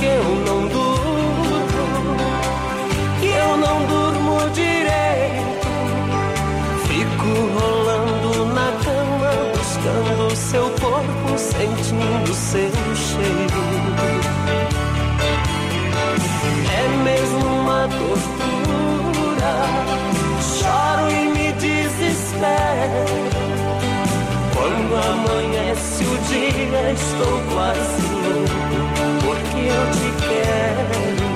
que eu não durmo, que eu não durmo direito. Fico rolando na cama, buscando seu corpo, sentindo seu cheiro. É mesmo uma tortura, choro e me desespero. Quando amanhece o dia, estou quase louco, porque eu te quero.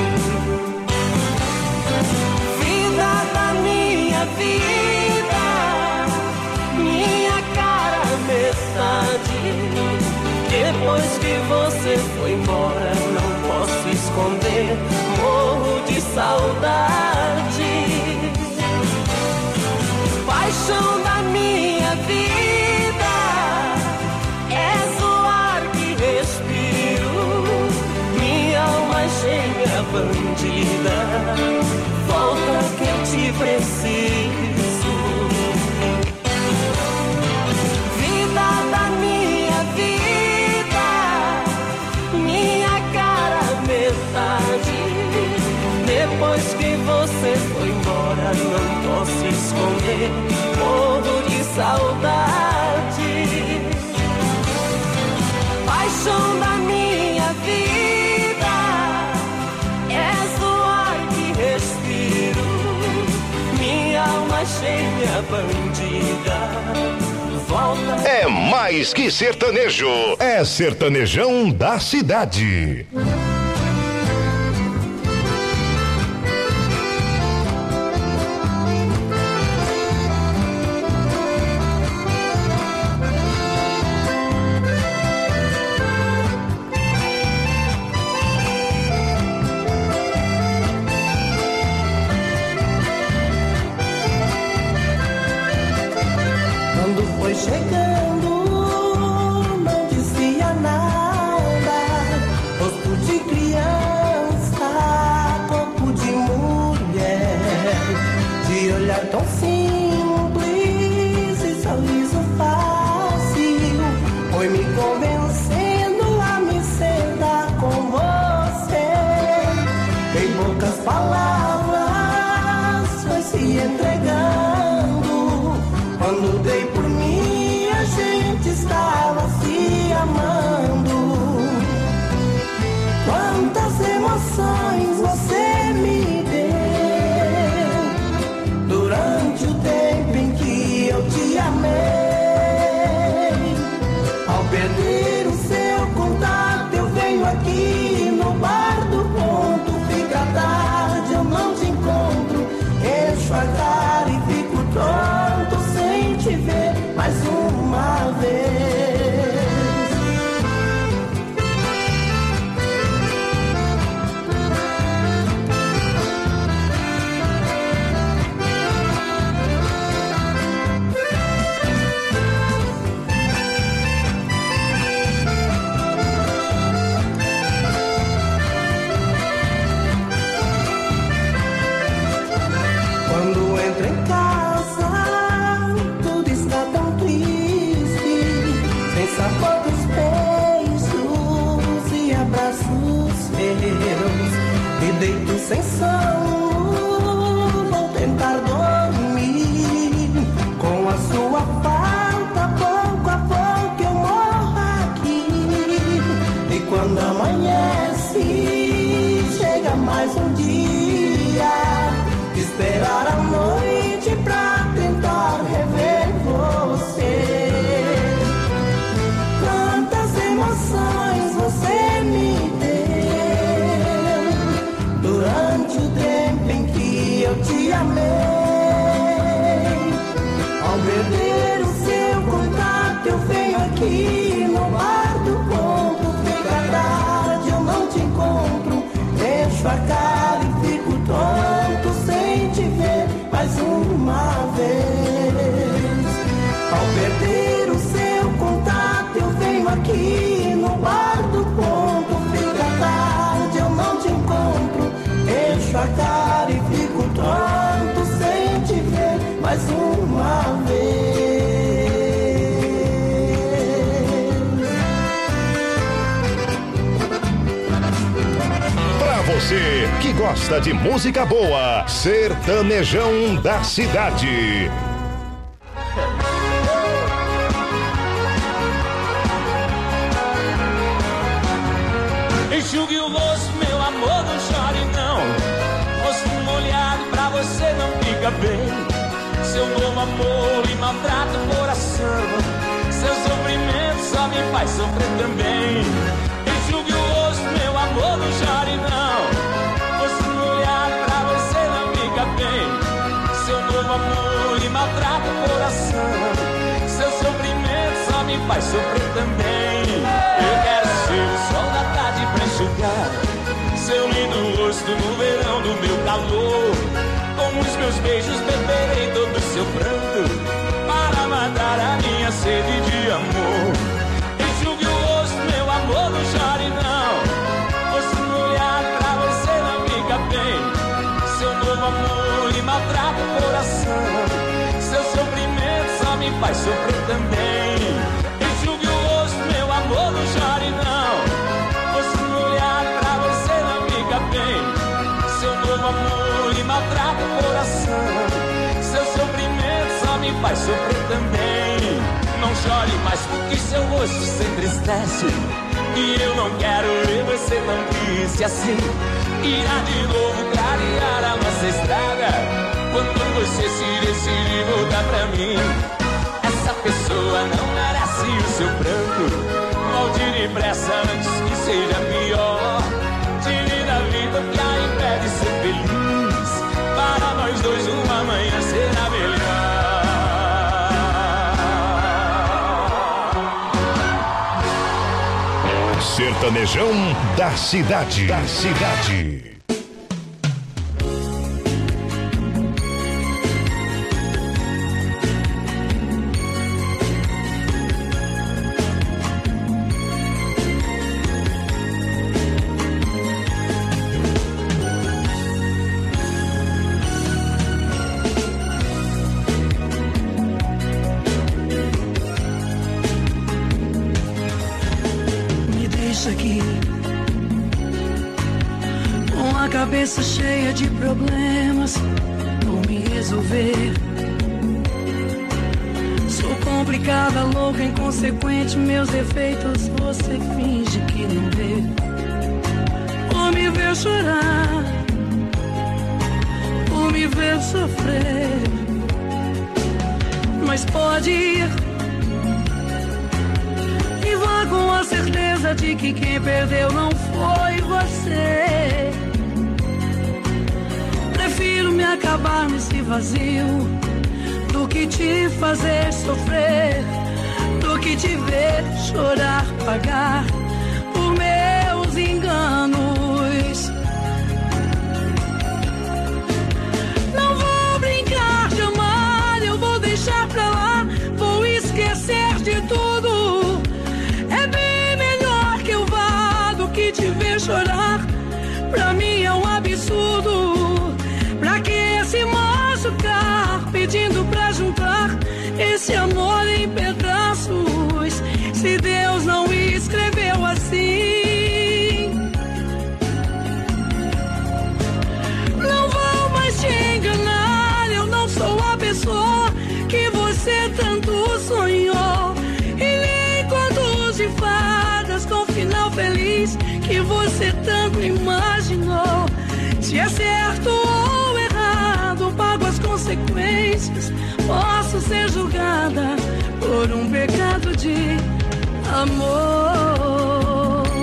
Vida da minha vida, minha cara metade. Depois que você foi embora, não posso esconder, morro de saudade. Paixão da minha vida, és o ar que respiro. Minha alma gêmea bandida, volta que eu te preciso. Vida da minha vida, minha cara metade. Depois que você foi embora, não posso esconder, morro de saudade. Paixão da minha vida, és o ar que respiro. Minha alma gêmea bandida, volta. É mais que sertanejo, é sertanejão da cidade. Chegando, não dizia nada. Rosto de criança, corpo de mulher, de olhar tão simples e sorriso fácil, foi me convencendo a me sentar com você. Em poucas palavras foi se entregando. Quando dei por mim, a gente estava se amando. Quantas emoções você me deu durante o tempo em que eu te amei. Ao perder o seu contato, eu venho aqui no bar do ponto. Fica tarde, eu não te encontro. Encho a cara e fico tonto sem te ver mais uma vez. Quando entro em casa, tudo está tão triste, sem sabor dos beijos e abraços seus. Me deito sem sono, vou tentar dormir. Com a sua falta, pouco a pouco eu morro aqui. E quando amanhece, chega mais um dia. Esperar a noite pra tentar rever você. Quantas emoções você me deu durante o tempo em que eu te amei. Ao perder o seu contato, eu venho aqui no bar do ponto. Fica tarde, eu não te encontro. Encho a cara e fico tonto sem te ver mais uma vez. Ao perder o seu contato, eu venho aqui no bar do ponto. Fica tarde, eu não te encontro. Encho a cara e fico tonto sem te ver mais uma vez. você que gosta de música boa, Sertanejão da Cidade. Enxugue o rosto, meu amor, não chore não. Rosto molhado pra você não fica bem. Seu novo amor me maltrata o coração. Seu sofrimento só me faz sofrer também. Enxugue o rosto, meu amor, não chore não. Rosto molhado pra você não fica bem. Seu novo amor me maltrata o coração. Seu sofrimento só me faz sofrer também. Eu quero ser o sol da tarde pra enxugar seu lindo rosto no verão do meu calor. Com os meus beijos beberei todo o seu pranto para matar a minha sede de amor. Enxugue o rosto, meu amor, não chore não. Rosto molhado pra você não fica bem. Seu novo amor lhe maltrata o coração. Seu sofrimento só me faz sofrer também. Enxugue o rosto, meu amor, não chore não. Rosto molhado pra você não fica bem. Seu novo amor lhe maltrata o coração. Seu sofrimento só me faz sofrer também. Não chore mais porque seu rosto se entristece. E eu não quero ver você tão triste assim. Irá de novo clarear a nossa estrada quando você se decidir voltar pra mim. Essa pessoa não merece o seu pranto. Volte depressa antes que seja pior. Tire da vida que a impede de ser feliz. Para nós dois uma manhã será melhor. Sertanejão da Cidade. Da Cidade. Aqui com a cabeça cheia de problemas por me resolver. Sou complicada, louca, inconsequente. Meus defeitos você finge que não vê. Por me ver chorar, por me ver sofrer. Mas pode ir e vá com a certeza de que quem perdeu não foi você. Prefiro me acabar nesse vazio do que te fazer sofrer, do que te ver chorar, pagar por meus enganos. Não vou brincar de amar, eu vou deixar pra lá, vou esquecer de tudo. Te ver chorar, pra mim é um absurdo. Pra que se machucar, pedindo pra juntar esse amor em pedaços, se Deus não escreveu assim? Não vou mais te enganar, eu não sou a pessoa que você tanto sonhou. E nem contos de fadas com final feliz que você tanto imaginou. Se é certo ou errado, pago as consequências. Posso ser julgada por um pecado de amor.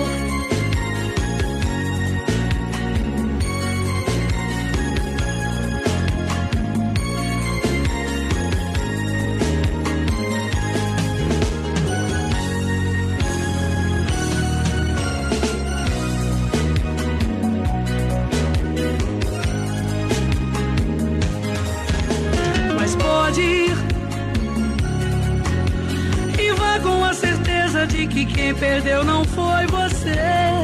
E vá com a certeza de que quem perdeu não foi você.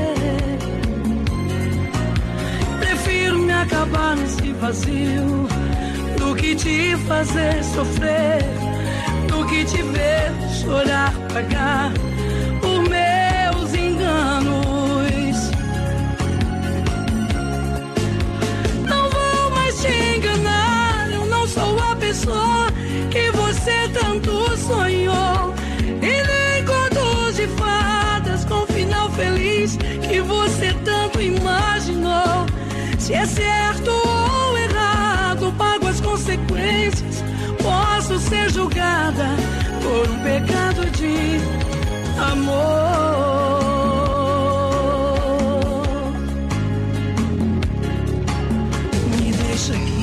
Prefiro me acabar nesse vazio do que te fazer sofrer, do que te ver chorar, pagar por meus enganos. você tanto imaginou. Se é certo ou errado, pago as consequências. Posso ser julgada por um pecado de amor. Me deixa aqui.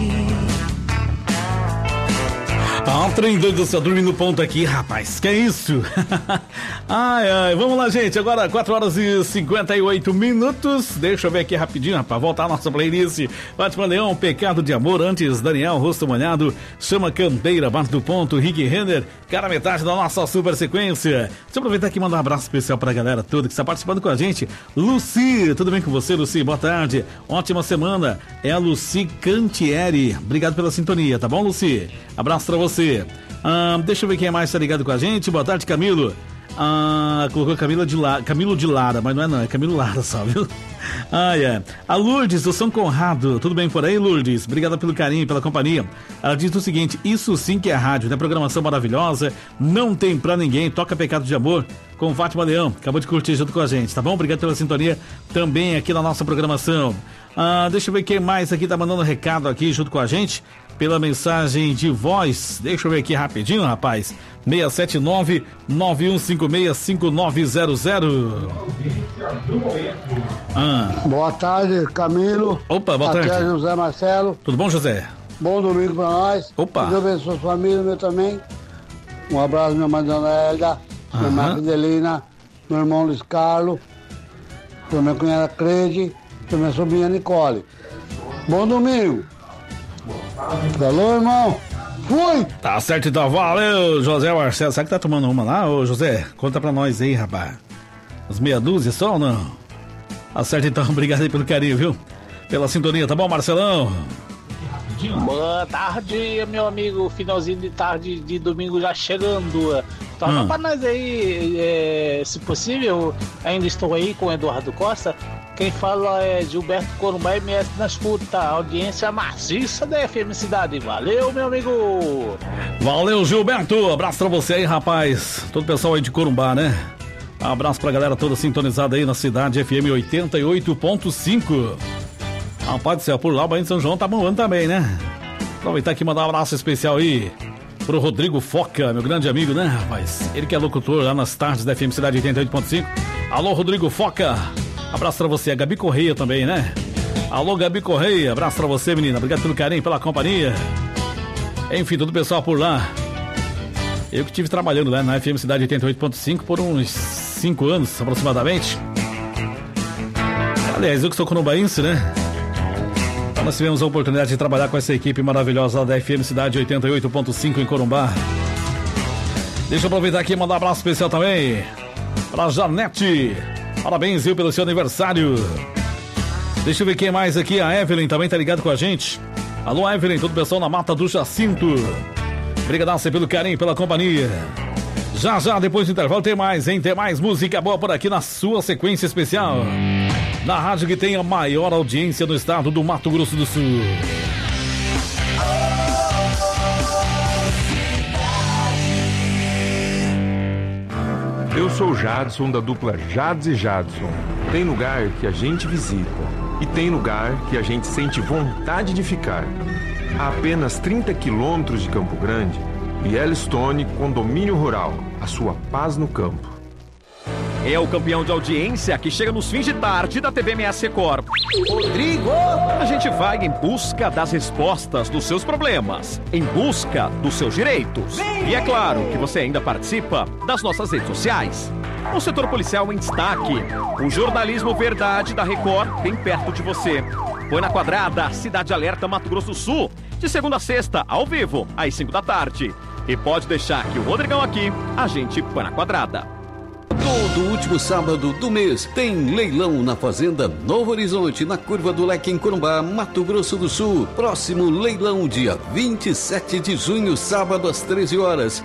Um trem doido, você dorme no ponto aqui, rapaz, que é isso? Ai, vamos lá, gente, agora 4 horas e 58 minutos, deixa eu ver aqui rapidinho, rapaz, voltar a nossa playlist. Fátima Leão, Pecado de Amor, antes Daniel, Rosto Molhado, Chama Canteira, Bate do Ponto, Rick Renner, cara, metade da nossa super sequência. Deixa eu aproveitar aqui e mandar um abraço especial pra galera toda que está participando com a gente. Luci, tudo bem com você, Luci? Boa tarde, ótima semana, é a Luci Cantieri, obrigado pela sintonia, tá bom, Luci? Abraço pra você. Deixa eu ver quem mais tá ligado com a gente. Boa tarde, Camilo. Colocou Camilo de Lara, mas não, é Camilo Lara só, viu? A Lourdes do São Conrado, tudo bem por aí, Lourdes? Obrigada pelo carinho, pela companhia. Ela diz o seguinte: isso sim que é rádio, né? Programação maravilhosa, não tem pra ninguém, toca Pecado de Amor com Fátima Leão, acabou de curtir junto com a gente, tá bom? Obrigado pela sintonia também aqui na nossa programação. Deixa eu ver quem mais aqui tá mandando recado aqui junto com a gente pela mensagem de voz. Deixa eu ver aqui rapidinho, rapaz. 679-9156-5900. Boa tarde, Camilo. Opa, boa tarde. Aqui é José Marcelo. Tudo bom, José? Bom domingo pra nós. Opa. Deus abençoe sua família, meu também. Um abraço, minha mãe Dona Hélida, minha irmã Fidelina, meu irmão Luiz Carlos, pra minha cunhada Crede, pra minha sobrinha Nicole. Bom domingo. Falou, irmão. Fui! Tá certo, então. Valeu, José Marcelo. Será que tá tomando uma lá, ô José? Conta pra nós aí, rapaz. Uns meia dúzia só ou não? Tá certo, então. Obrigado aí pelo carinho, viu? Pela sintonia, tá bom, Marcelão? Boa tarde, meu amigo. Finalzinho de tarde de domingo já chegando. Toca pra nós aí, se possível. Ainda estou aí com o Eduardo Costa. Quem fala é Gilberto Corumbá, MS na escuta, audiência maciça da FM Cidade. Valeu, meu amigo! Valeu, Gilberto! Abraço pra você aí, rapaz. Todo o pessoal aí de Corumbá, né? Abraço pra galera toda sintonizada aí na Cidade FM 88.5. Rapaz do céu, por lá o Banho de São João tá bombando também, né? Aproveitar aqui e mandar um abraço especial aí pro Rodrigo Foca, meu grande amigo, né, rapaz? Ele que é locutor lá nas tardes da FM Cidade 88.5. Alô, Rodrigo Foca! Abraço pra você, a Gabi Correia também, né? Alô, Gabi Correia, abraço pra você, menina. Obrigado pelo carinho, pela companhia. Enfim, todo o pessoal por lá. Eu que estive trabalhando lá na FM Cidade 88.5 por uns 5 anos, aproximadamente. Aliás, eu que sou corumbaense, né? Então nós tivemos a oportunidade de trabalhar com essa equipe maravilhosa da FM Cidade 88.5 em Corumbá. Deixa eu aproveitar aqui e mandar um abraço especial também pra Janete. Parabéns, viu, pelo seu aniversário. Deixa eu ver quem mais aqui. A Evelyn também tá ligado com a gente. Alô, Evelyn, todo o pessoal na Mata do Jacinto. Obrigadaço pelo carinho, pela companhia. Já, depois do intervalo tem mais, hein? Tem mais música boa por aqui na sua sequência especial. Na rádio que tem a maior audiência no estado do Mato Grosso do Sul. Eu sou o Jadson, da dupla Jads e Jadson. Tem lugar que a gente visita e tem lugar que a gente sente vontade de ficar. A apenas 30 quilômetros de Campo Grande, Yellowstone Condomínio Rural, a sua paz no campo. É o campeão de audiência que chega nos fins de tarde da TVMS Record. Rodrigo! A gente vai em busca das respostas dos seus problemas, em busca dos seus direitos. E é claro que você ainda participa das nossas redes sociais. O setor policial em destaque. O jornalismo verdade da Record bem perto de você. Põe na Quadrada, Cidade Alerta, Mato Grosso do Sul. De segunda a sexta, ao vivo, às 5 da tarde. E pode deixar que o Rodrigão aqui, a gente põe na Quadrada. Todo último sábado do mês tem leilão na Fazenda Novo Horizonte, na Curva do Leque, em Corumbá, Mato Grosso do Sul. Próximo leilão, dia 27 de junho, sábado às 13 horas.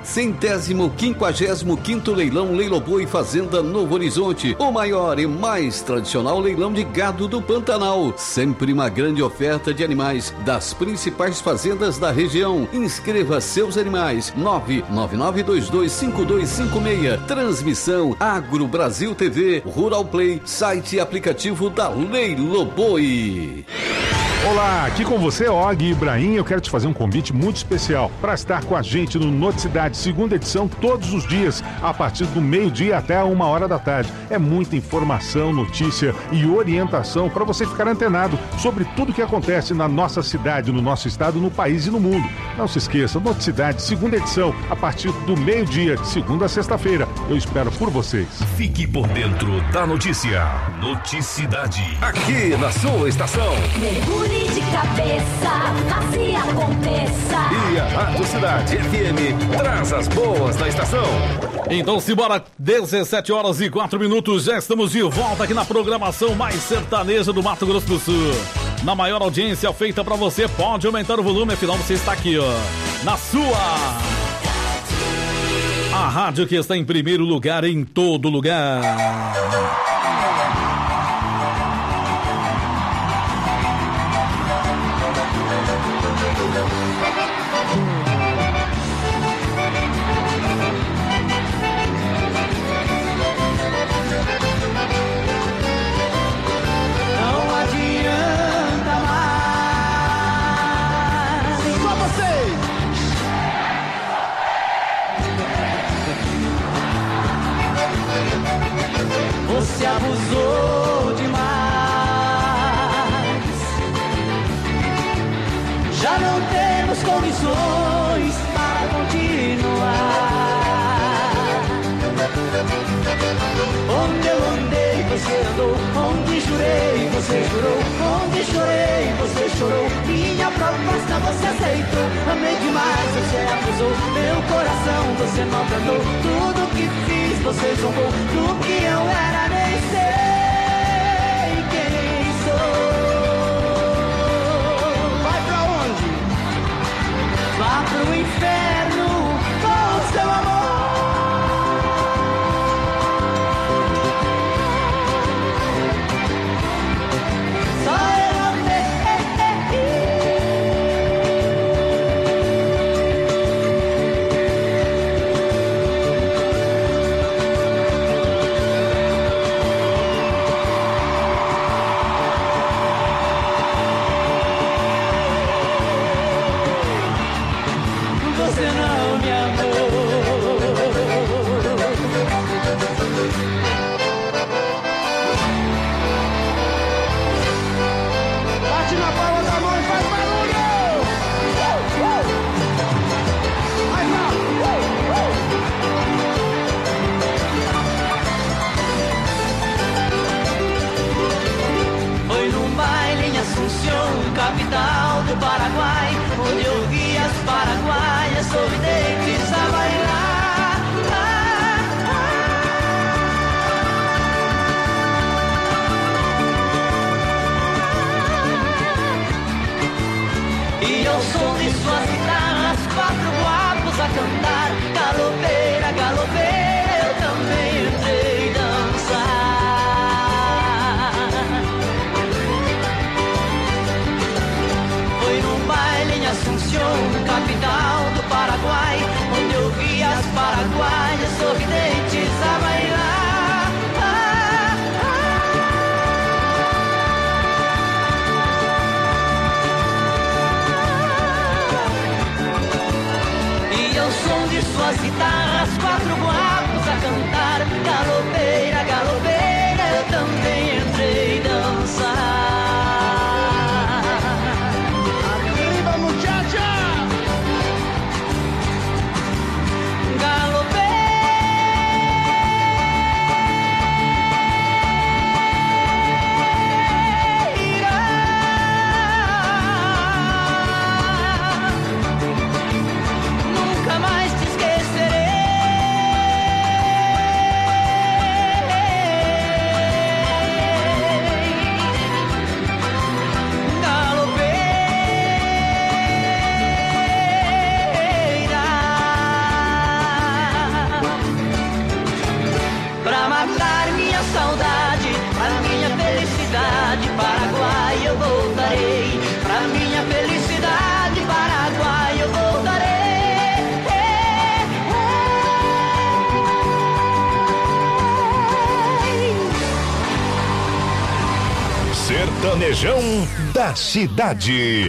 155º leilão Leiloboi Fazenda Novo Horizonte. O maior e mais tradicional leilão de gado do Pantanal. Sempre uma grande oferta de animais das principais fazendas da região. Inscreva seus animais. 999225256. Transmissão Agro Agro Brasil TV, Rural Play, site e aplicativo da Leiloboi. Olá, aqui com você, Og Ibrahim. Eu quero te fazer um convite muito especial para estar com a gente no Noticidade, segunda edição, todos os dias, a partir do meio-dia até 1h da tarde. É muita informação, notícia e orientação para você ficar antenado sobre tudo que acontece na nossa cidade, no nosso estado, no país e no mundo. Não se esqueça, Noticidade, segunda edição, a partir do meio-dia, de segunda a sexta-feira. Eu espero por vocês. Fique por dentro da notícia. Noticidade. Aqui na sua estação. Mergulhe de cabeça, faça e aconteça. E a Rádio Cidade FM traz as boas da estação. Então simbora, 17h04, já estamos de volta aqui na programação mais sertaneja do Mato Grosso do Sul. Na maior audiência feita pra você, pode aumentar o volume, afinal você está aqui, ó, na sua... A rádio que está em primeiro lugar em todo lugar. Você abusou demais. Já não temos condições para continuar. Onde eu andei, você andou. Onde jurei, você jurou. Onde chorei, você chorou. Minha proposta você aceitou. Amei demais, você abusou. Meu coração você maltratou. Tudo que fiz você zombou. Do que eu era nem sei quem sou. Vai pra onde? Vá pro inferno com o seu amor. Capital do Paraguai, onde eu vi as paraguaias sorridentes a bailar. E ao som de suas guitarras, 4 guapos a cantar. Galopeira, galopeira, eu também entrei dançar. Asunción, capital do Paraguai, onde eu vi as paraguaias sorridentes a bailar. E ao som de Sertanejão da Cidade.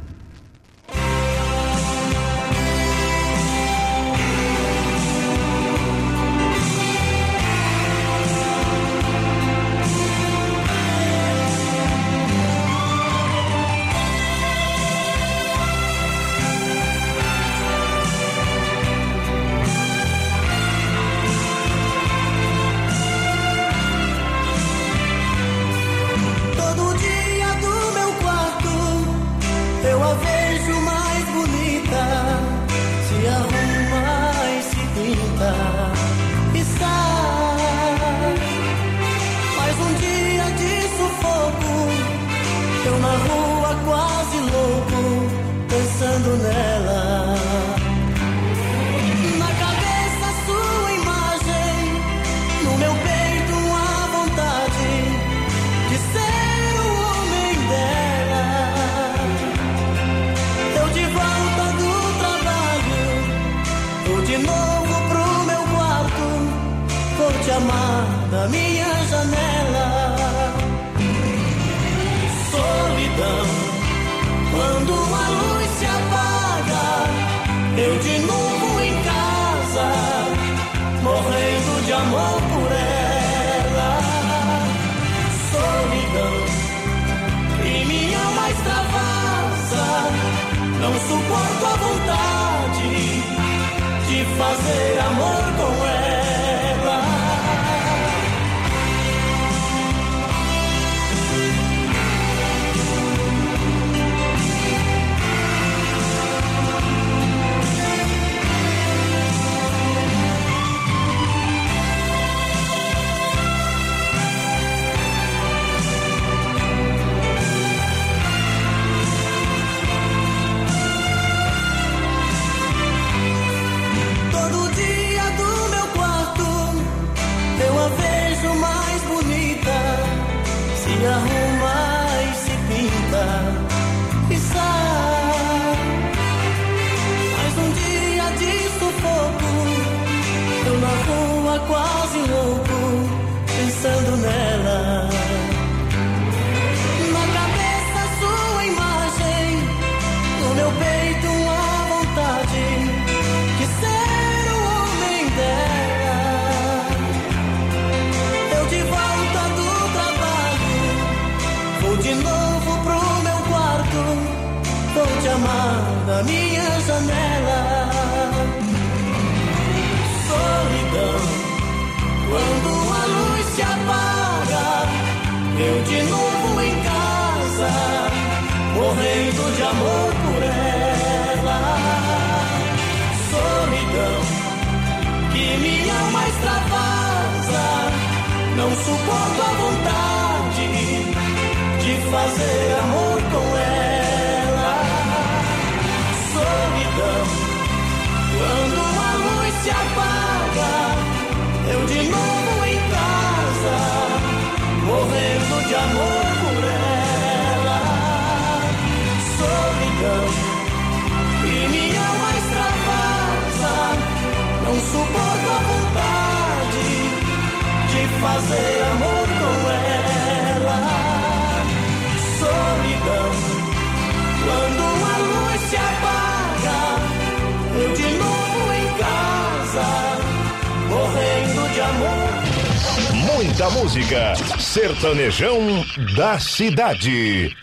Muita música, Sertanejão da Cidade.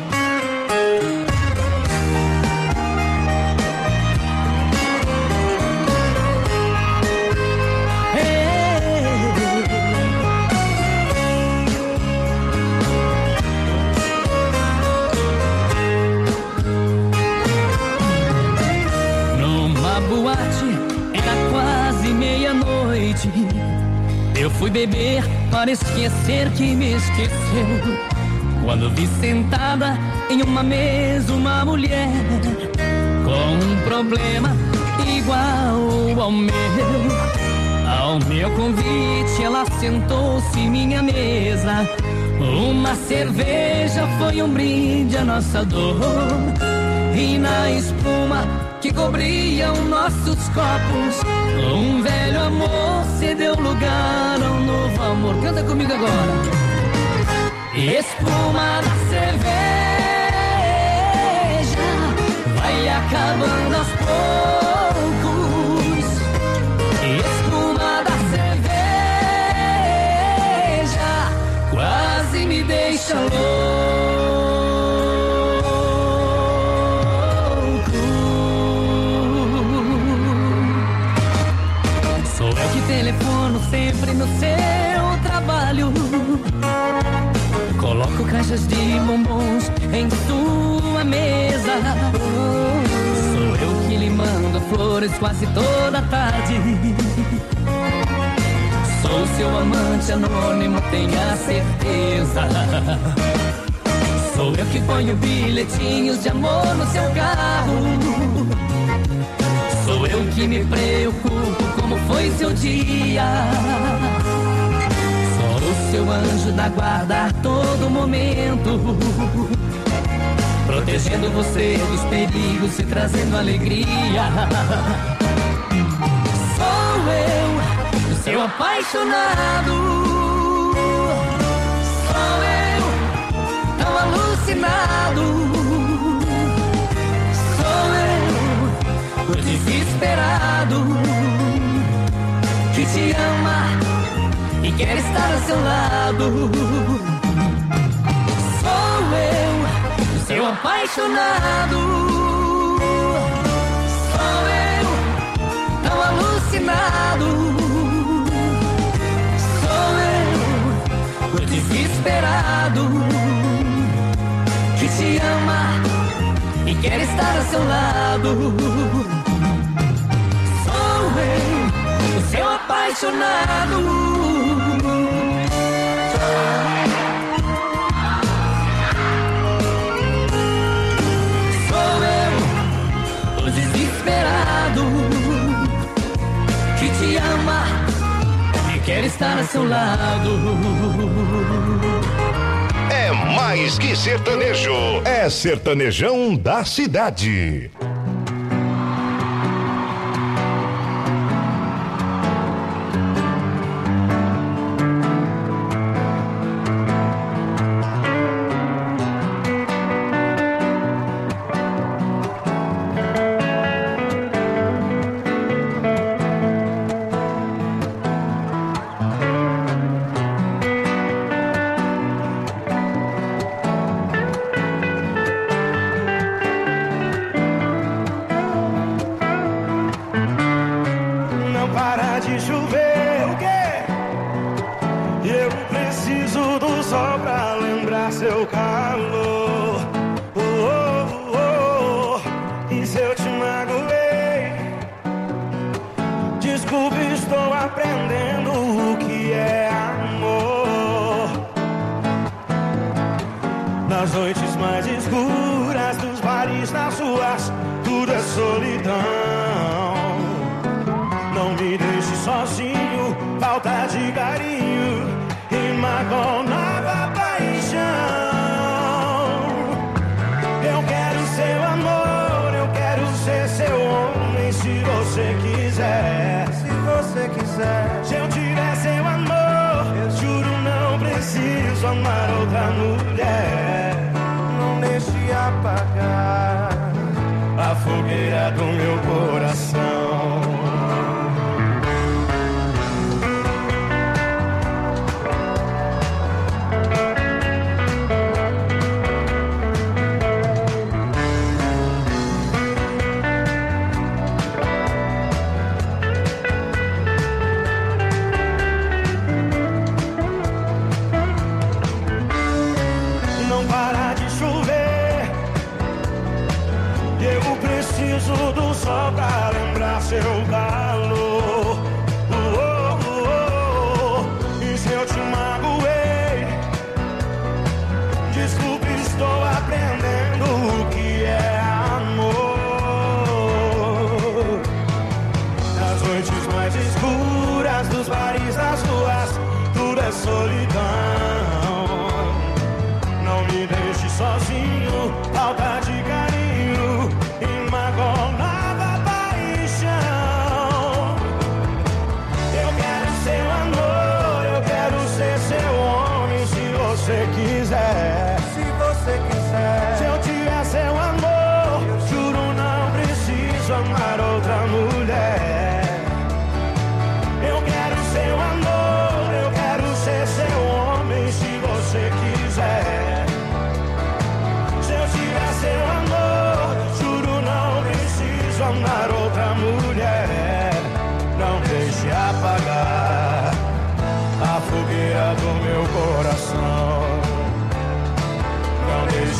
Numa boate, era quase meia-noite. Eu fui beber para esquecer que me esqueceu. Quando vi sentada em uma mesa uma mulher com um problema igual ao meu. Ao meu convite ela sentou-se em minha mesa. Uma cerveja foi um brinde à nossa dor. E na espuma que cobriam nossos copos, um velho amor cedeu lugar a um novo amor. Canta comigo agora. Espuma da cerveja vai acabando aos poucos. Espuma da cerveja quase me deixa louco. Sou eu que telefono sempre no seu trabalho. Coloco caixas de bombons em sua mesa. Sou eu que lhe mando flores quase toda tarde. Sou seu amante anônimo, tenha certeza. Sou eu que ponho bilhetinhos de amor no seu carro. Sou eu que me preocupo como foi seu dia. Sou seu anjo da guarda a todo momento, protegendo você dos perigos e trazendo alegria. Sou eu, o seu apaixonado. Sou eu, tão alucinado. Sou eu, o desesperado que te ama e quer estar ao seu lado. Sou eu, o seu apaixonado. Sou eu, tão alucinado. Sou eu, o desesperado que te ama e quer estar ao seu lado. Sou eu, o seu apaixonado. Sou eu, o desesperado que te ama e quer estar ao seu lado. É mais que sertanejo, é sertanejão da cidade.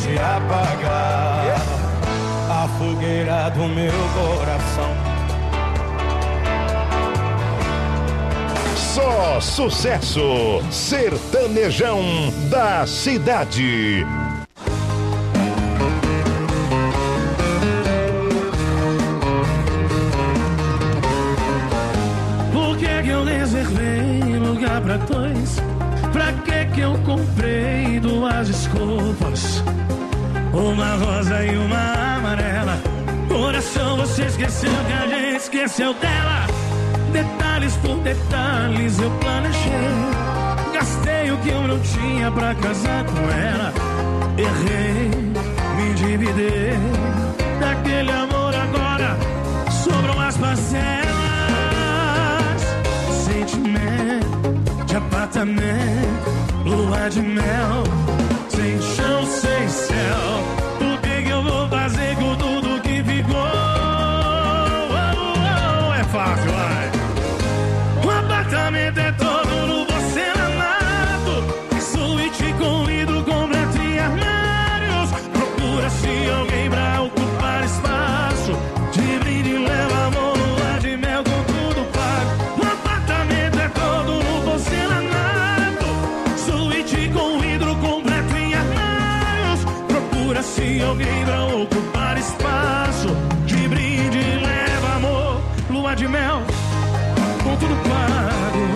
se apagar a fogueira do meu coração. Só sucesso, sertanejão da cidade. Por que eu reservei lugar pra dois? Pra que eu comprei duas desculpas? Uma rosa e uma amarela. Coração, você esqueceu que a gente esqueceu dela. Detalhes por detalhes eu planejei. Gastei o que eu não tinha pra casar com ela. Errei, me endividei. Daquele amor agora sobram as parcelas. Sentimento de apartamento, lua de mel, sem chão, sem céu. O que eu vou fazer com tudo que ficou? É fácil, vai. O apartamento é todo no porcelanato, suíte com vidro completo e armários. Procura-se alguém pra ocupar espaço. De brinde leva amor, lua de mel com tudo pago. O apartamento é todo no porcelanato, suíte com vidro completo e armários. Procura-se alguém pra ocupar espaço. De brinde leva amor, lua de mel com tudo pago.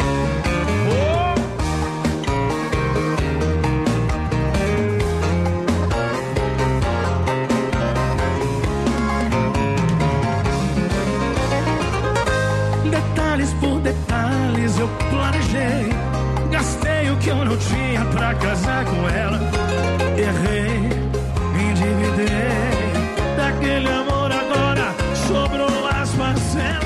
Detalhes por detalhes eu planejei. Gastei o que eu não tinha pra casar com ela. Errei, me endividei. Daquele amor agora sobrou as parcelas.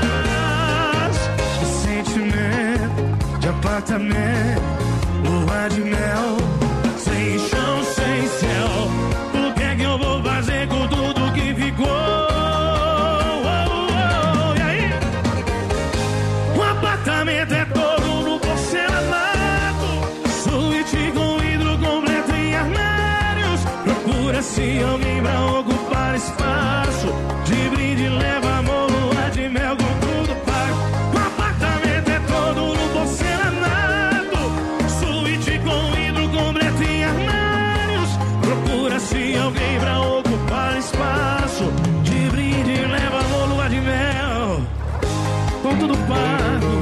De apartamento, lua de mel, sem chão, sem céu. O que é que eu vou fazer com tudo que ficou? E aí? O apartamento é todo no porcelanato, suíte com vidro completo e armários. Procura-se alguém pra ocupar espaço. De brinde leva amor, lua de mel com tudo pago. O apartamento é todo no porcelanato, suíte com vidro completo e armários. Procura-se alguém pra ocupar espaço. De brinde leva amor, lua de mel com tudo pago.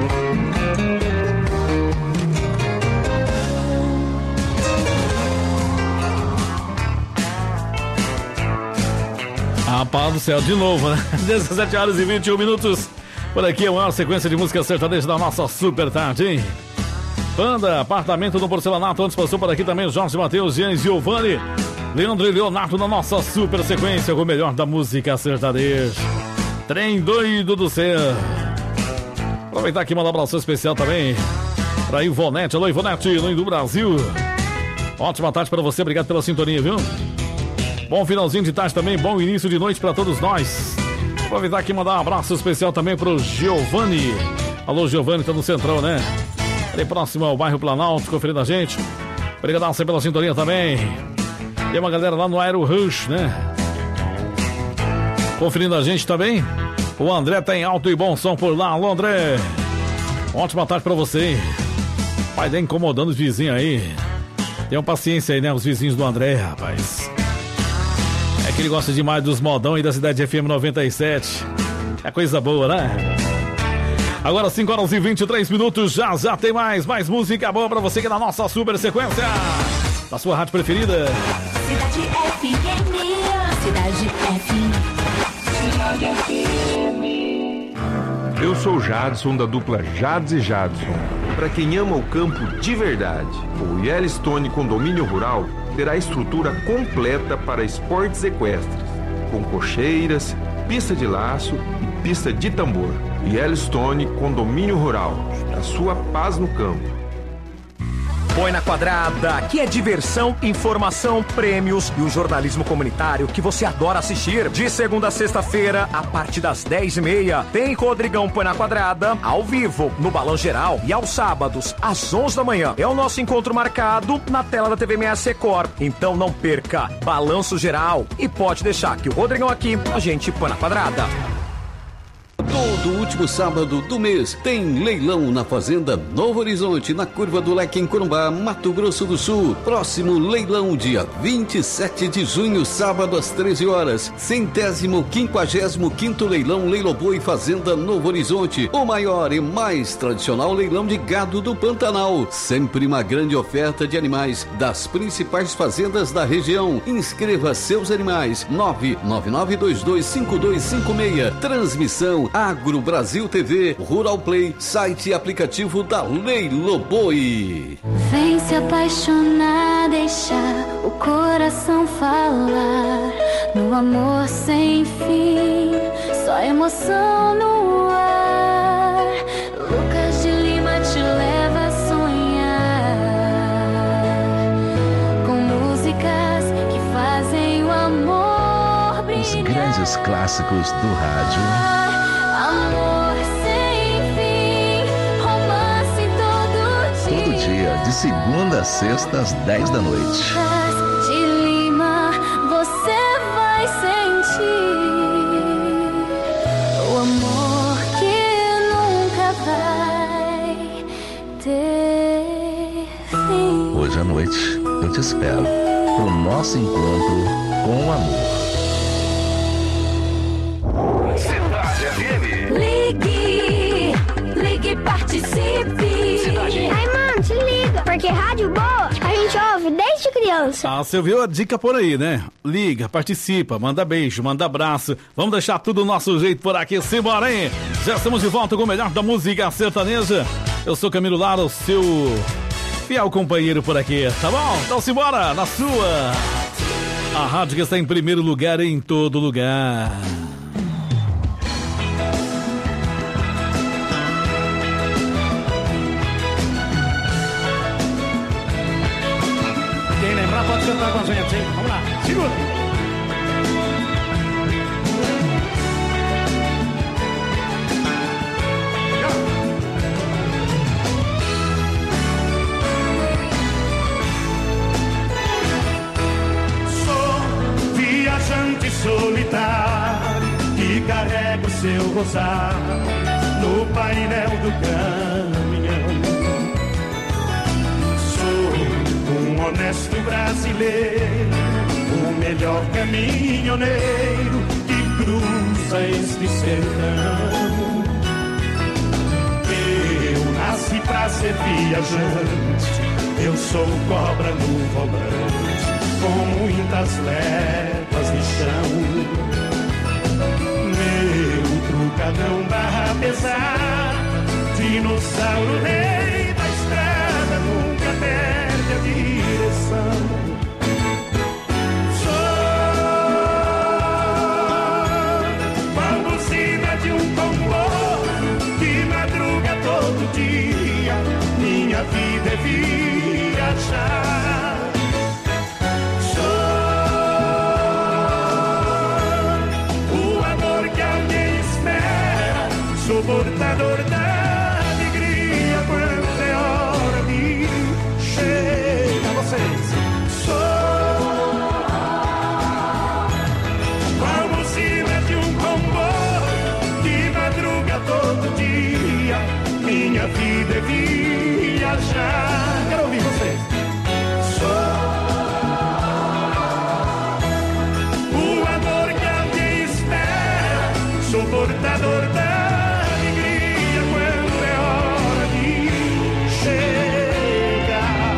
Rapaz do céu, de novo, né? 17 horas e 21 minutos. Por aqui é uma sequência de música sertaneja da nossa super tarde, hein? Banda, apartamento no porcelanato. Antes passou por aqui também Jorge Mateus, Jean Giovanni, Leandro e Leonardo na nossa super sequência com o melhor da música sertaneja. Trem doido do céu. Aproveitar aqui e mandar um abraço especial também pra Ivonete. Alô, Ivonete, no do Brasil. Ótima tarde pra você, obrigado pela sintonia, viu? Bom finalzinho de tarde também, bom início de noite pra todos nós. Aproveitar aqui e mandar um abraço especial também pro Giovanni. Alô, Giovanni, tá no Centrão, né? Ali próximo ao bairro Planalto, conferindo a gente. Obrigado você pela sintonia também. Tem uma galera lá no Aero Rush, né? Conferindo a gente também. O André tá em alto e bom som por lá. Alô, André. Ótima tarde pra você, hein? Vai dar incomodando os vizinhos aí. Tenham paciência aí, né? Os vizinhos do André, rapaz. É que ele gosta demais dos modão aí da Cidade FM 97. É coisa boa, né? Agora 5 horas e 23 minutos. Já tem mais música boa pra você aqui na nossa super sequência da sua rádio preferida. Cidade FM. Cidade FM. Cidade FM. Eu sou o Jadson da dupla Jades e Jadson. Para quem ama o campo de verdade, o Yellowstone Condomínio Rural terá estrutura completa para esportes equestres, com cocheiras, pista de laço e pista de tambor. Yellowstone Condomínio Rural, a sua paz no campo. Põe na Quadrada, que é diversão, informação, prêmios e o jornalismo comunitário que você adora assistir. De segunda a sexta-feira, a partir das 10h30, tem Rodrigão Põe na Quadrada, ao vivo, no Balão Geral. E aos sábados, às 11 da manhã, é o nosso encontro marcado na tela da TV MS Record. Então não perca, Balanço Geral. E pode deixar que o Rodrigão aqui, a gente põe na quadrada. Todo último sábado do mês tem leilão na Fazenda Novo Horizonte, na Curva do Leque, em Corumbá, Mato Grosso do Sul. Próximo leilão, dia 27 de junho, sábado às 13 horas. 155º leilão Leiloboi Fazenda Novo Horizonte. O maior e mais tradicional leilão de gado do Pantanal. Sempre uma grande oferta de animais das principais fazendas da região. Inscreva seus animais. 999225256. Transmissão Agro Brasil TV, Rural Play, site e aplicativo da Leiloboi. Vem se apaixonar, deixar o coração falar. No amor sem fim, só emoção no ar. Lucas de Lima te leva a sonhar com músicas que fazem o amor brilhar. Os grandes clássicos do rádio. Amor sem fim, romance todo dia. Todo dia, de segunda a sexta, às 10 da noite. De Lima, você vai sentir o amor que nunca vai ter fim. Hoje à noite, eu te espero pro nosso encontro com o amor. Ligue e participe. Ai, mano, se liga, porque rádio boa a gente ouve desde criança. Ah, você viu a dica por aí, né? Liga, participa, manda beijo, manda abraço. Vamos deixar tudo do nosso jeito por aqui, simbora, hein? Já estamos de volta com o melhor da música sertaneja. Eu sou Camilo Lara, o seu fiel companheiro por aqui, tá bom? Então simbora, na sua. A rádio que está em primeiro lugar em todo lugar. Quem lembrar pode cantar com a gente, hein? Vamos lá, segura! Sou viajante solitário que carrega o seu rosário no painel do caminhão. Um honesto brasileiro, o melhor caminhoneiro que cruza este sertão. Eu nasci pra ser viajante, eu sou cobra no volante, com muitas léguas de chão. Meu trucadão barra pesada, dinossauro rei da estrada, nunca perde a direção. Sou a buzina de um comboio que madruga todo dia. Minha vida é viajar. Sou o amor que alguém espera, sou portador da alegria quando é hora de chega vocês. Sou a buzina de um comboio que madruga todo dia. Minha vida é viajar. Quero ouvir vocês. Sou o amor que alguém espera, sou portador da alegria quando é hora de chegar.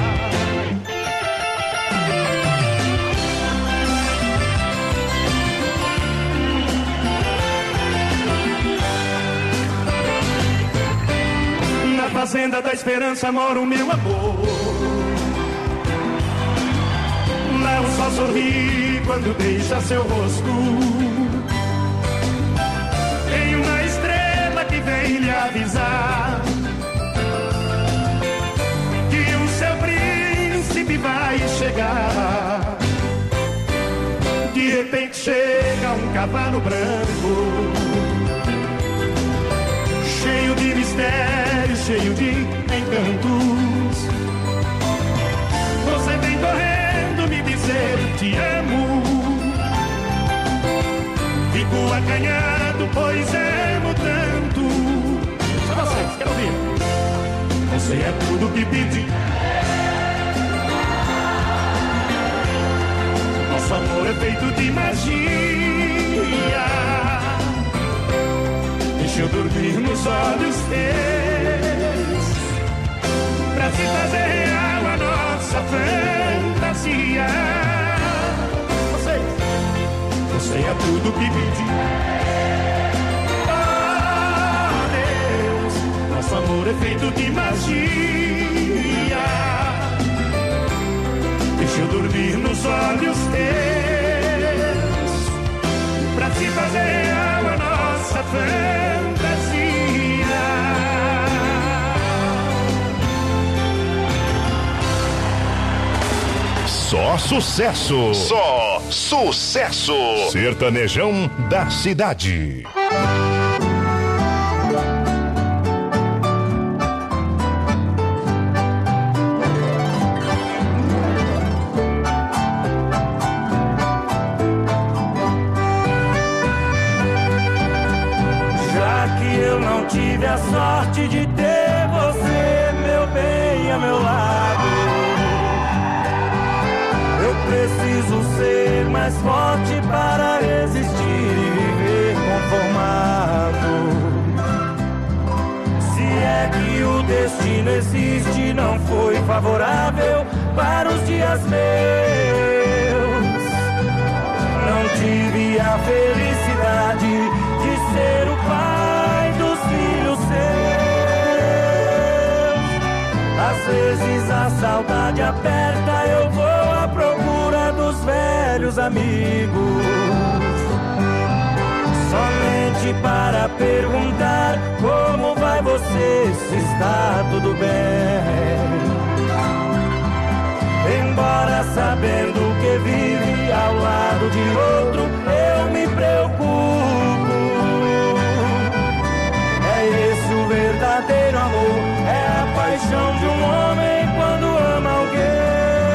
Na fazenda da esperança mora o meu amor. Lá o sol sorri quando deixa seu rosto. Tem uma estrela que vem lhe avisar que o seu brilho chegar. De repente chega um cavalo branco, cheio de mistério, cheio de encantos. Você vem correndo me dizer te amo. Fico acanhado, pois amo tanto. Só vocês, quero ouvir. Você é tudo que pedi. Nosso amor é feito de magia. Deixa eu dormir nos olhos teus, pra se fazer real a nossa fantasia. Você é tudo que pedi. Oh Deus, nosso amor é feito de magia. Deixa eu dormir nos olhos teus, pra se fazer real a nossa fantasia. Só sucesso. Só sucesso. Sertanejão da cidade. Tive a sorte de ter você, meu bem, a meu lado. Eu preciso ser mais forte para resistir e viver conformado. Se é que o destino existe, não foi favorável para os dias meus. Não tive a felicidade de ser o pai dos filhos seus. Às vezes a saudade aperta, eu vou à procura dos velhos amigos, somente para perguntar como vai você, se está tudo bem. Embora sabendo que vive ao lado de outro, eu me preocupo. É esse o verdadeiro amor, é a paixão de um homem quando ama alguém.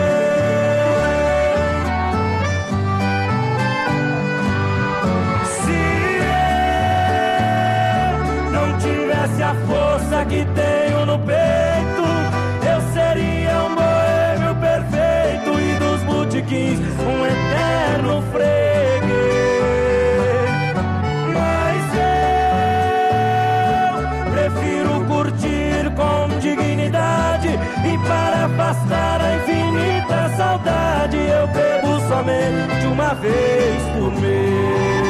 Se eu não tivesse a força que tenho no peito, eu seria um boêmio perfeito e dos botequins um eterno freguês. Mas eu prefiro curtir com dignidade, e para afastar a infinita saudade eu bebo somente uma vez por mês.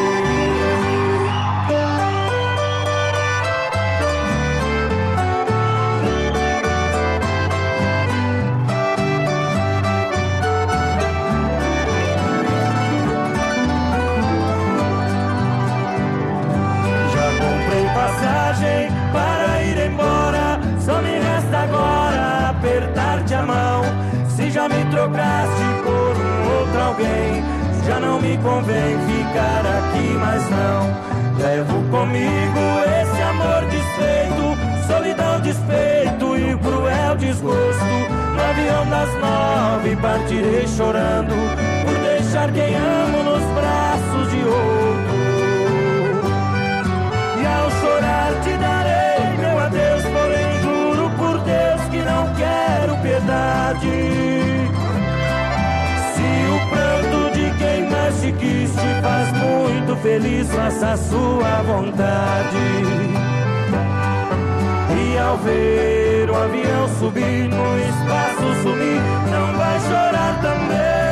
Para ir embora, só me resta agora apertar-te a mão. Se já me trocaste por um outro alguém, já não me convém ficar aqui mais não. Levo comigo esse amor desfeito, solidão, despeito e cruel desgosto. No avião das 9 partirei chorando, por deixar quem amo nos braços de outro. E ao chorar te darei meu adeus, porém juro por Deus que não quero piedade. Se o pranto de quem mais te quis te faz muito feliz, faça a sua vontade. E ao ver o avião subir, no espaço sumir, não vai chorar também.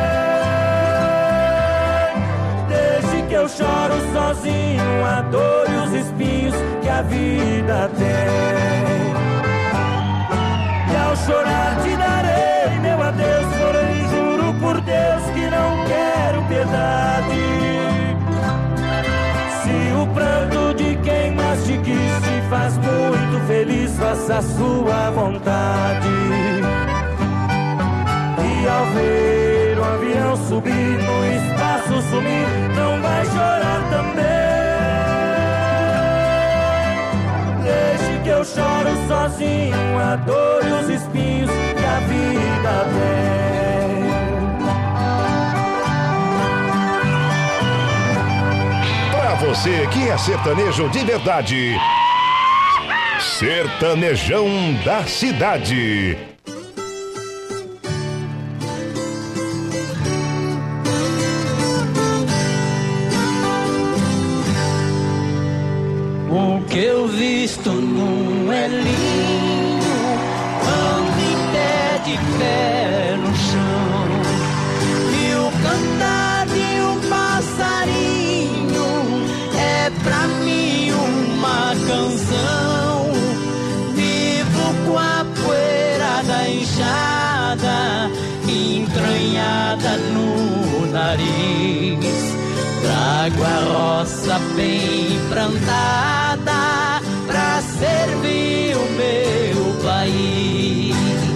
Desde que eu choro sozinho, a dor e os espinhos que a vida tem. E ao chorar te darei meu adeus, porém juro por Deus que não quero piedade. Se o pranto de quem mais te quis te faz muito feliz, faça a sua vontade. E ao ver o avião subir, no espaço sumir, não vai chorar também. Deixe que eu choro sozinho a dor e os espinhos que a vida tem. Pra você que é sertanejo de verdade, Sertanejão da Cidade. O que eu visto num elinho, quando em pé de pé no chão, e o cantar de um passarinho é pra mim uma canção. Vivo com a poeira da enxada entranhada no nariz. Trago a roça bem plantada pra servir o meu país.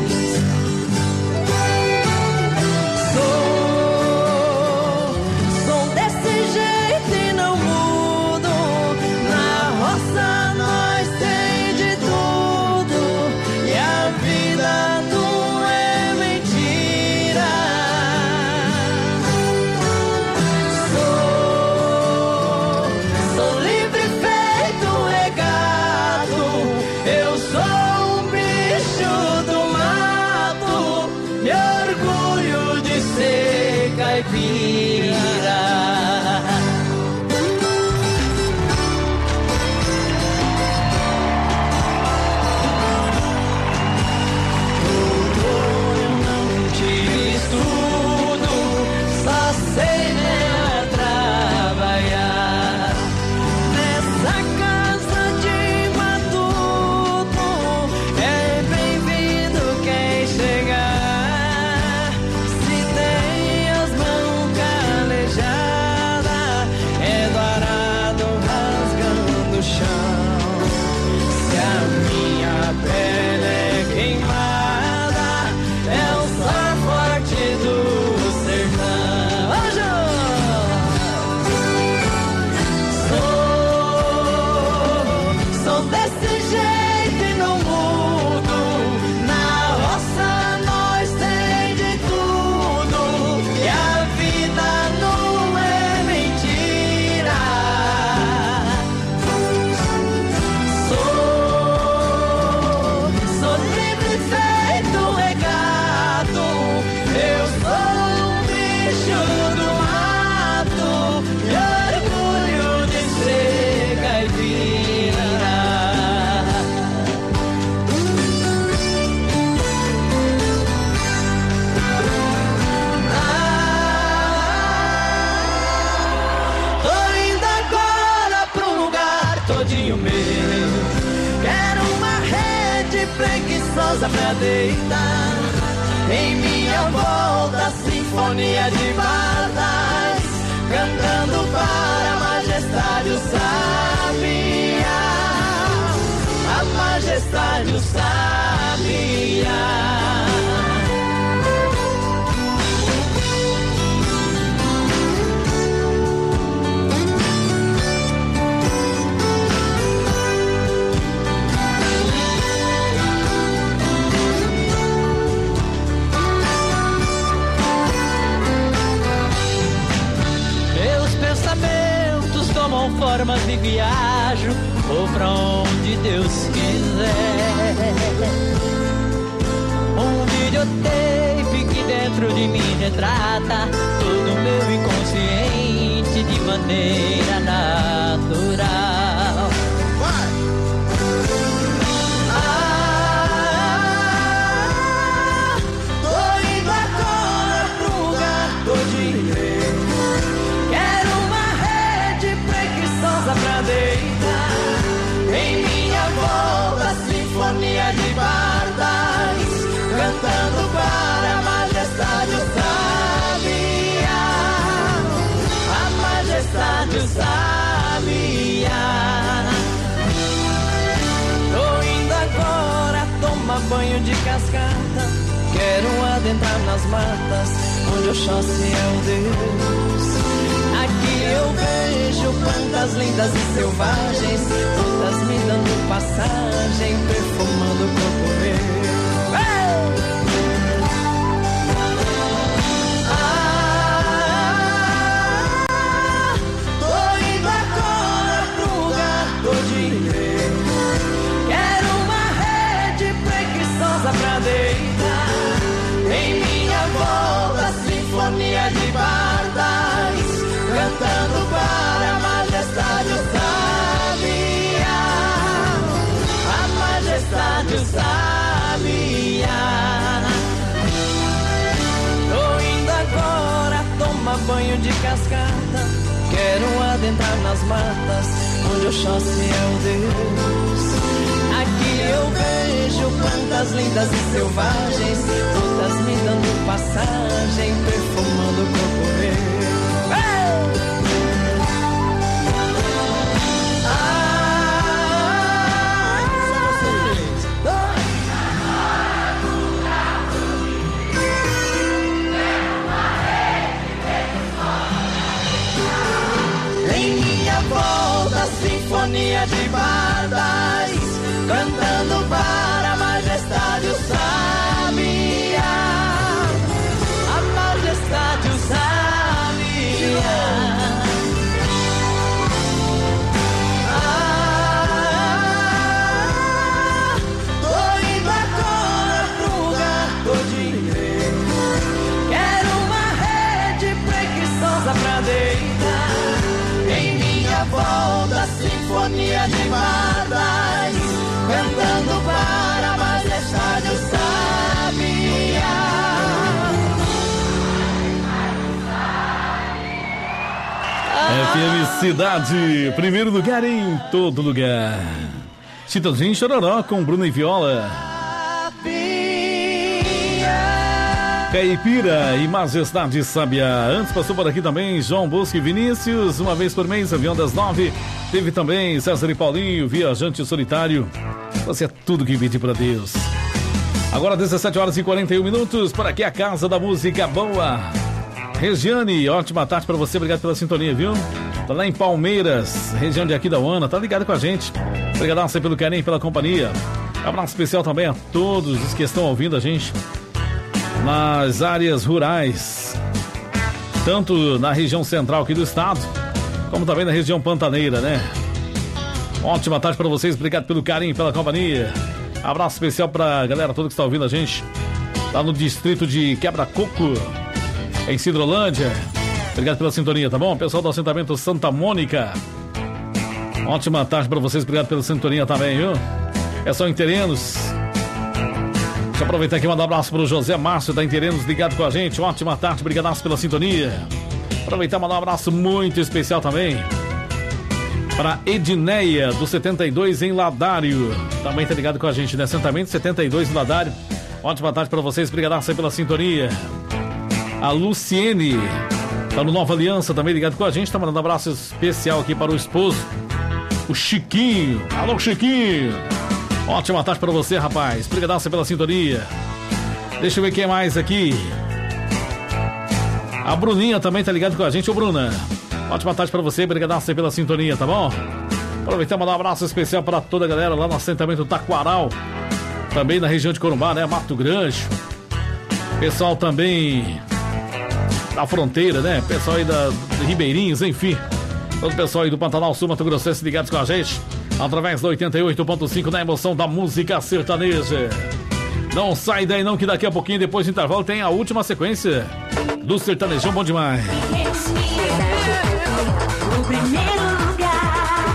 Sou desse jeito e não mudo. Na roça nós tem de tudo e a vida não é mentira. Sou livre feito regado. Eu sou um bicho do mato. Me orgulho de ser caipira. Eu não tive estudo, só sei trabalhar. Nessa casa de matuto é bem-vindo quem chegar. Se tem as mãos calejadas, é do arado rasgando o chão. Se a minha pele é queimada, é o sol forte do sertão. Ô, Sou desse jeito e não mudo. Na roça nós tem de tudo e a vida não é mentira. Sou livre feito regado. Eu sou um bicho do mato e orgulho de ser caipira. Tô indo agora pra um lugar todinho meu. Quero uma rede preguiçosa pra deitar. Em minha volta, sinfonia de bardas, cantando para a majestade o sabiá. A majestade o sabiá. Meus pensamentos tomam formas e viajo, vou pra onde Deus quiser. Um videotape que dentro de mim retrata todo o meu inconsciente de maneira natural. Tô indo agora pro lugar todinho. Quero uma rede preguiçosa pra deitar. Em minha volta, sinfonia de bardas, cantando para a majestade o sabiá. A majestade o sabiá. Tô indo agora tomar banho de cascata. Quero uma adentrar nas matas, onde Oxóssi é o Deus. Aqui eu vejo plantas lindas e selvagens, todas me dando passagem, perfumando o corpo meu. Tô indo agora pro lugar do dinheiro. Quero uma rede preguiçosa pra deitar. Em minha volta, sinfonia de bardas, cantando para a majestade o sabiá. A majestade o sabiá. Tô indo agora tomar banho de cascata. Quero adentrar nas matas, onde Oxóssi é o Deus. Aqui eu vejo plantas lindas e selvagens, todas me dando passagem, perfumando o corpo meu. Em minha volta, sinfonia de bardas, cantando para a majestade o sabiá. A majestade o sabiá. Tô indo agora pro lugar do dinheiro. Quero uma rede preguiçosa pra deitar. Em minha volta, sinfonia de bardas, cantando para a majestade o sabiá. FM Cidade, primeiro lugar em todo lugar. Chitãozinho Chororó com Bruno e Viola. Caipira e Majestade Sabiá. Antes passou por aqui também João Bosco e Vinícius, uma vez por mês, avião das 9. Teve também César e Paulinho, Viajante Solitário. Você é tudo que pede pra Deus. Agora 17 horas e 41 minutos, por aqui a Casa da Música Boa. Regiane, ótima tarde pra você, obrigado pela sintonia, viu? Tá lá em Palmeiras, região de Aquidauana, tá ligado com a gente. Obrigado pelo carinho, pela companhia. Abraço especial também a todos os que estão ouvindo a gente nas áreas rurais, tanto na região central aqui do estado, como também na região pantaneira, né? Ótima tarde para vocês, obrigado pelo carinho, pela companhia. Abraço especial pra galera toda que está ouvindo a gente lá no distrito de Quebra-Coco, em Cidrolândia. Obrigado pela sintonia, tá bom? Pessoal do assentamento Santa Mônica, ótima tarde para vocês, obrigado pela sintonia também, viu? É só em Terenos. Deixa eu aproveitar aqui e mandar um abraço pro José Márcio da Terenos, ligado com a gente. Ótima tarde, obrigadaço pela sintonia. Aproveitar e mandar um abraço muito especial também para Edneia, do 72 em Ladário. Também tá ligado com a gente, né? Assentamento 72 em Ladário. Ótima tarde para vocês, obrigadaço pela sintonia. A Luciene tá no Nova Aliança, também ligado com a gente. Tá mandando um abraço especial aqui para o esposo, o Chiquinho. Alô, Chiquinho. Ótima tarde para você, rapaz. Obrigadaço pela sintonia. Deixa eu ver quem mais aqui. A Bruninha também tá ligado com a gente. Ô, Bruna, ótima tarde para você. Obrigadaço pela sintonia, tá bom? Aproveitar e mandar um abraço especial para toda a galera lá no assentamento Taquaral, também na região de Corumbá, né? Mato Grande. Pessoal também da fronteira, né? Pessoal aí da Ribeirinhos, enfim. Todo o pessoal aí do Pantanal Sul, Mato Grossense, ligados com a gente através da 88.5 na emoção da música sertaneja. Não sai daí não, que daqui a pouquinho, depois do intervalo, tem a última sequência do Sertanejão Bom Demais. O primeiro lugar,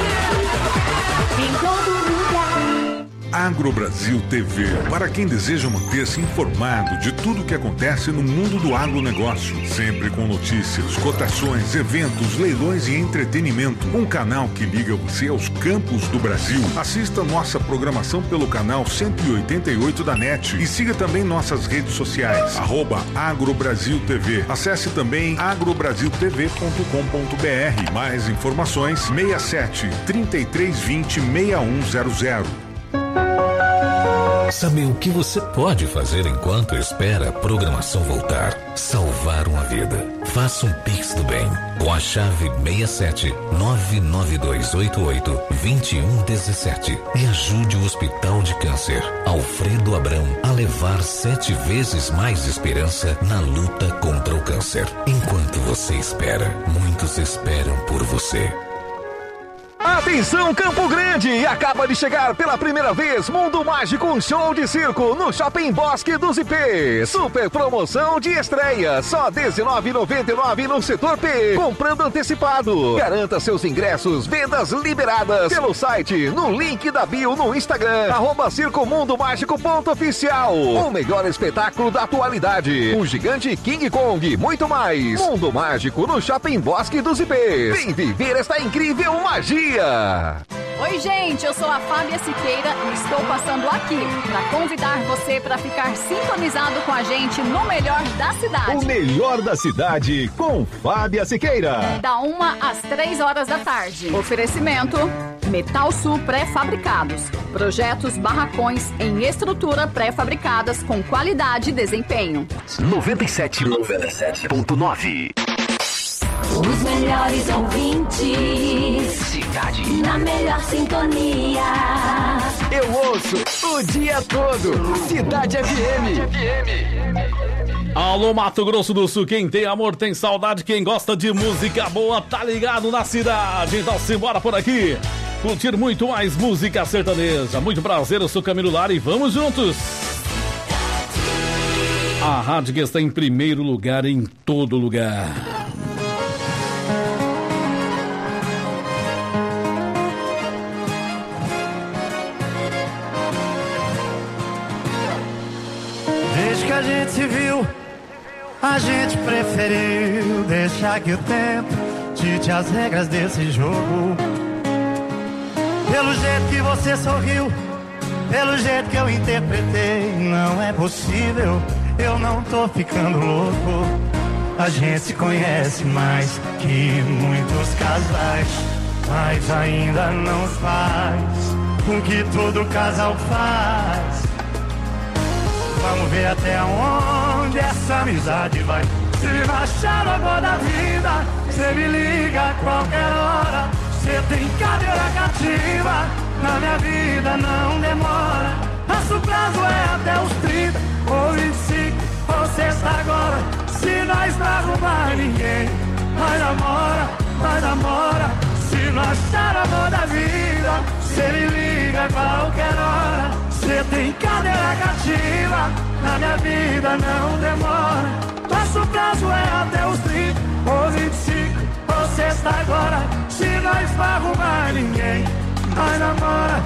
em todo lugar. Agrobrasil TV, para quem deseja manter-se informado de tudo o que acontece no mundo do agronegócio, sempre com notícias, cotações, eventos, leilões e entretenimento. Um canal que liga você aos campos do Brasil. Assista nossa programação pelo canal 188 da NET e siga também nossas redes sociais, @Agrobrasil TV. Acesse também agrobrasiltv.com.br. Mais informações 67 3320 6100. Sabe o que você pode fazer enquanto espera a programação voltar? Salvar uma vida. Faça um Pix do Bem com a chave 67-99288-2117 e ajude o Hospital de Câncer Alfredo Abrão a levar 7 vezes mais esperança na luta contra o câncer. Enquanto você espera, muitos esperam por você. Atenção Campo Grande, acaba de chegar pela primeira vez Mundo Mágico Show de Circo no Shopping Bosque dos Ipês. Super promoção de estreia, só R$19,99 no setor P, comprando antecipado. Garanta seus ingressos, vendas liberadas pelo site, no link da bio no Instagram, @circomundomágico.oficial. O melhor espetáculo da atualidade, o gigante King Kong, muito mais. Mundo Mágico no Shopping Bosque dos Ipês. Vem viver esta incrível magia. Oi, gente, eu sou a Fábia Siqueira e estou passando aqui para convidar você para ficar sintonizado com a gente no Melhor da Cidade. O Melhor da Cidade com Fábia Siqueira. Da 1 às 3 horas da tarde. Oferecimento Metal Sul Pré-Fabricados. Projetos barracões em estrutura pré-fabricadas com qualidade e desempenho. 97.9. Os melhores ouvintes. Cidade. Na melhor sintonia. Eu ouço o dia todo. Cidade FM. Alô, Mato Grosso do Sul, quem tem amor tem saudade, quem gosta de música boa tá ligado na cidade. Então simbora por aqui, curtir muito mais música sertaneja. Muito prazer, eu sou Camilo Lara e vamos juntos. A rádio que está em primeiro lugar em todo lugar. Desde que a gente se viu, a gente preferiu deixar que o tempo dite as regras desse jogo. Pelo jeito que você sorriu, pelo jeito que eu interpretei, não é possível, eu não tô ficando louco. A gente se conhece mais que muitos casais, mas ainda não faz o que todo casal faz. Vamos ver até onde essa amizade vai. Se achar o amor da vida, cê me liga a qualquer hora. Cê tem cadeira cativa, na minha vida não demora. Nosso prazo é até os 30 ou 25 ou sexta agora. Se nós não arrumar ninguém, nós namora. Se não achar o amor da vida, cê me liga a qualquer hora. Cê tem cadeira cativa, na minha vida não demora. Nosso prazo é até os 30 ou 25 ou sexta agora. Se nós não arrumar ninguém, nós namora.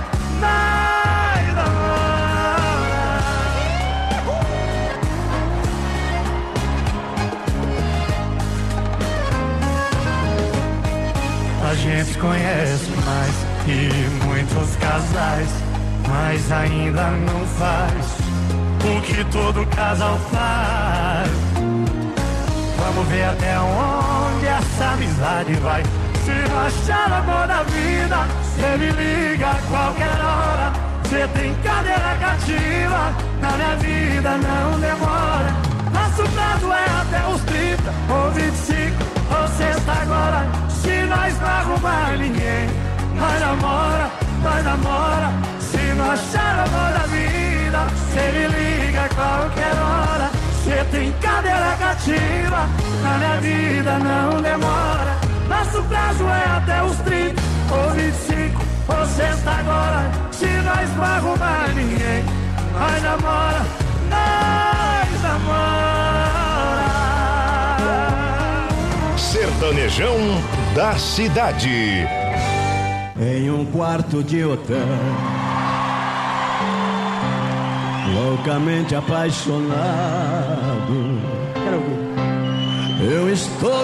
A gente conhece mais que muitos casais, mas ainda não faz o que todo casal faz. Vamos ver até onde essa amizade vai. Se não achar o amor da vida, cê me liga a qualquer hora. Cê tem cadeira cativa, na minha vida não demora. Nosso prazo é até os 30 ou 25 ou sexta agora. Se nós não arrumar ninguém, nós namora. Se não achar o amor da vida, cê me liga a qualquer hora. Cê tem cadeira cativa, na minha vida não demora. Nosso prazo é até os 30 ou 25 ou sexta agora. Se nós não arrumar ninguém, nós namora. Sertanejão da Cidade. Em um quarto de hotel, loucamente apaixonado, eu estou